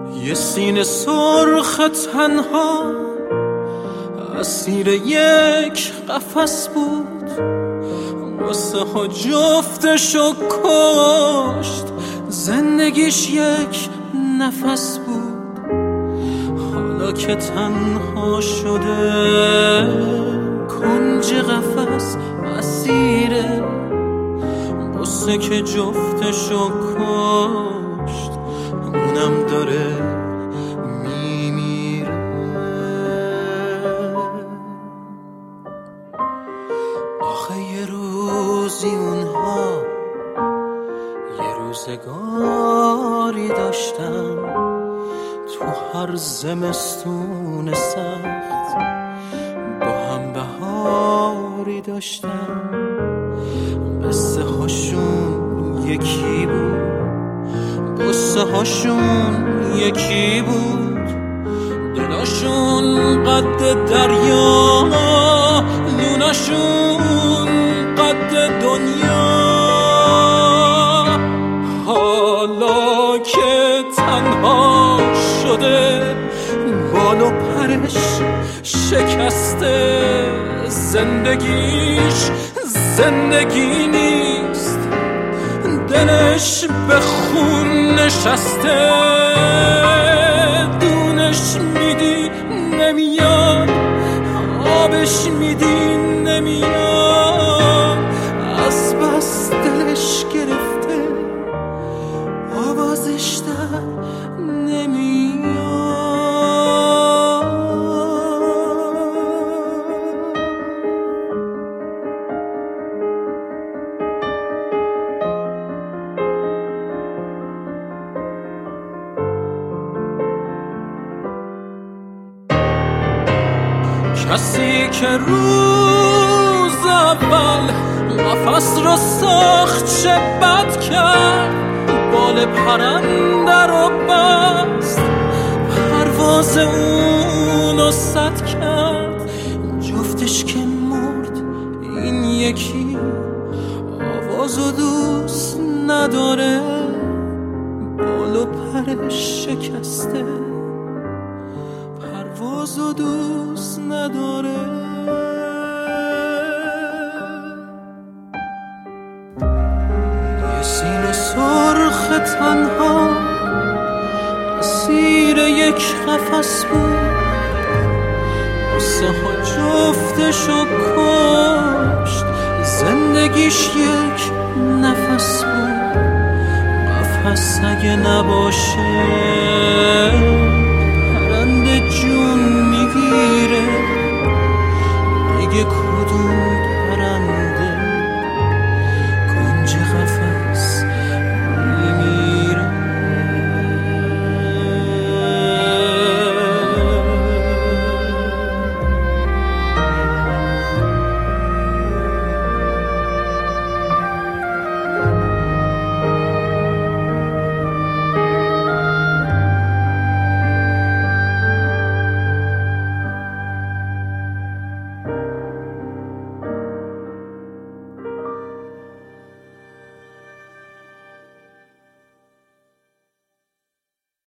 یه سینه سرخ تنها اسیر یک قفس بود، قصه ها جفتشو کشت، زندگیش یک نفس بود. حالا که تنها شده کنج قفس اسیره، قصه که جفتشو کشت اونم داره میمیره. آخه یه روزی اونها یه روزگاری داشتن، تو هر زمستون سخت با هم بهاری داشتن. قصه هاشون یکی بود، قصه هاشون یکی بود، دلاشون قد دریا، لوناشون قد دنیا. حالا که تنها شده بال و پرش شکسته، زندگیش زندگی نیست، دلش به خون نشسته. دونش میدی نمیاد، آبش میدی نمیاد، از بس دلش گرفته آوازش در نمیاد. کسی که روز اول قفس رو ساخت چه بد کرد، بال پرنده رو بست، پرواز اونو سد کرد. جفتش که مرد این یکی آوازو دوست نداره، بال و پرش شکسته، پروازو دوست نداره. یه سینه سرخ تنها اسیر یک قفس بود، قصه ها جفتشو کشت، زندگیش یک نفس بود. قفس اگه نباشه پرنده جون میگیره، دیگه کدوم